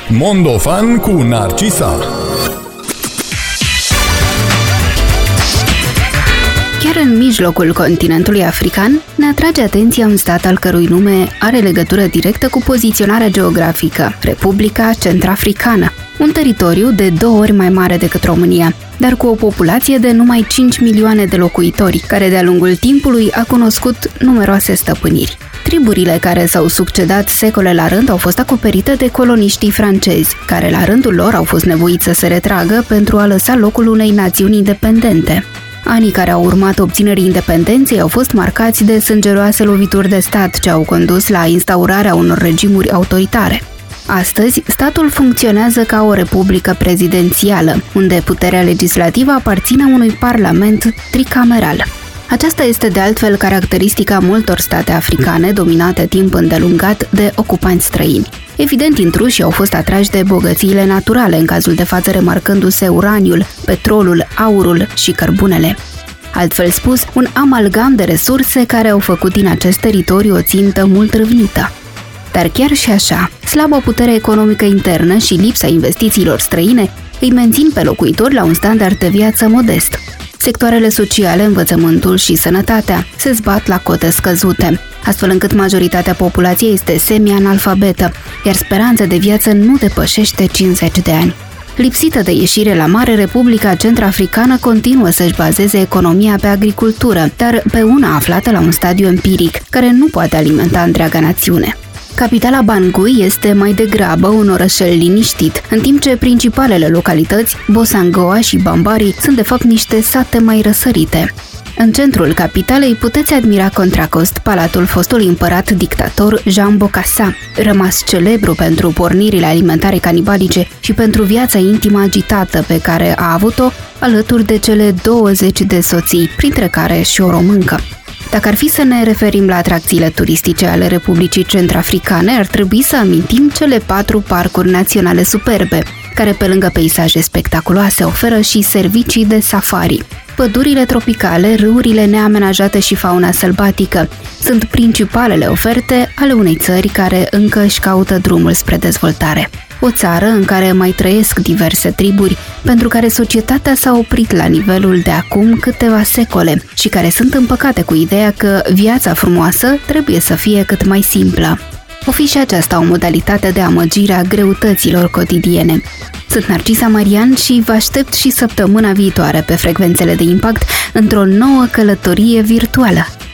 Mondofan cu Narcisa. Chiar în mijlocul continentului african, ne atrage atenția un stat al cărui nume are legătură directă cu poziționarea geografică, Republica Centrafricană, un teritoriu de 2 ori mai mare decât România, dar cu o populație de numai 5 milioane de locuitori, care de-a lungul timpului a cunoscut numeroase stăpâniri. Triburile care s-au succedat secole la rând au fost acoperite de coloniștii francezi, care la rândul lor au fost nevoiți să se retragă pentru a lăsa locul unei națiuni independente. Anii care au urmat obținerii independenței au fost marcați de sângeroase lovituri de stat ce au condus la instaurarea unor regimuri autoritare. Astăzi, statul funcționează ca o republică prezidențială, unde puterea legislativă aparține unui parlament tricameral. Aceasta este de altfel caracteristica multor state africane dominate timp îndelungat de ocupanți străini. Evident, intrușii au fost atrași de bogățiile naturale, în cazul de față remarcându-se uraniul, petrolul, aurul și cărbunele. Altfel spus, un amalgam de resurse care au făcut din acest teritoriu o țintă mult râvnită. Dar chiar și așa, slaba putere economică internă și lipsa investițiilor străine îi mențin pe locuitori la un standard de viață modest. Sectoarele sociale, învățământul și sănătatea se zbat la cote scăzute, astfel încât majoritatea populației este semi-analfabetă, iar speranța de viață nu depășește 50 de ani. Lipsită de ieșire la mare, Republica Centrafricană continuă să-și bazeze economia pe agricultură, dar pe una aflată la un stadiu empiric, care nu poate alimenta întreaga națiune. Capitala Bangui este mai degrabă un orășel liniștit, în timp ce principalele localități, Bosangoa și Bambari, sunt de fapt niște sate mai răsărite. În centrul capitalei puteți admira contracost palatul fostului împărat dictator Jean Bokassa, rămas celebru pentru pornirile alimentare canibalice și pentru viața intimă agitată pe care a avut-o alături de cele 20 de soții, printre care și o româncă. Dacă ar fi să ne referim la atracțiile turistice ale Republicii Centrafricane, ar trebui să amintim cele 4 parcuri naționale superbe, care pe lângă peisaje spectaculoase oferă și servicii de safari. Pădurile tropicale, râurile neamenajate și fauna sălbatică sunt principalele oferte ale unei țări care încă își caută drumul spre dezvoltare. O țară în care mai trăiesc diverse triburi, pentru care societatea s-a oprit la nivelul de acum câteva secole și care sunt împăcate cu ideea că viața frumoasă trebuie să fie cât mai simplă. O fi și aceasta o modalitate de amăgire a greutăților cotidiene. Sunt Narcisa Marian și vă aștept și săptămâna viitoare pe frecvențele de impact într-o nouă călătorie virtuală.